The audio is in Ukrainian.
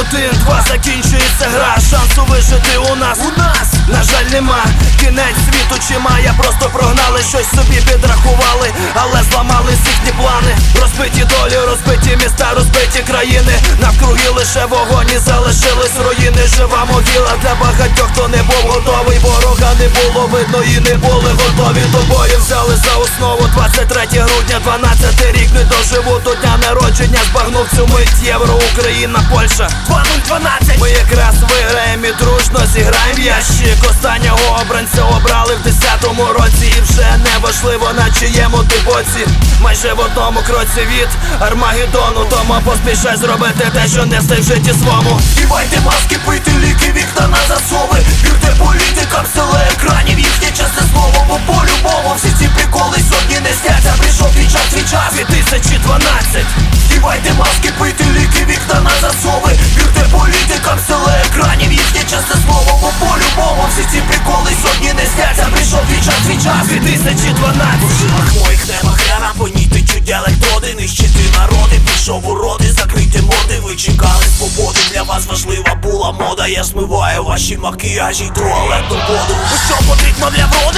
1-2, закінчується гра. Шансу вижити у нас на жаль нема. Кінець світу чи має, просто прогнали, щось собі підрахували, але зламались їхні плани. Розбиті долі, розбиті міста, розбиті країни. Навкруги лише вогонь і залишились руїни. Жива могила для багатьох, хто не був готовий. Ворога не було видно і не були готові до бою. Взяли за основу 23 грудня, 12 рік. Не доживу до дня народження, збагнув цю мить. Євро, Україна, Польща 2012. Ми якраз виграємо і дружно зіграємо в ящик. Останнього обранця обрали в 10-му році. І вже не важливо, на чиєму ти боці. Майже в одному кроці від Армагеддону. Тому поспішай зробити те, що не встиг в житті свому. Дівайте маски, пийте ліки, вікна на засови. Вірте політикам, села екранів, їхнє чесне слово. Бо по-любому всі ці приколи сьогодні не сняться. Прийшов твій час 2012. Дівайте маски, пийте ліки, вікна на засови. Вірте політикам, села екранів, їхнє чесне слово. Бо по-любому всі ці приколи сьогодні не сняться. Прийшов твій час 2012. В жилах моїх нема хрена, по ній течуть електроди. Нищити народи, пішов уроди, закрийте моди. Ви чекали свободи, для вас важлива була мода. Я змиваю ваші макіяжі й туалетну воду. Що потрібно для вроди?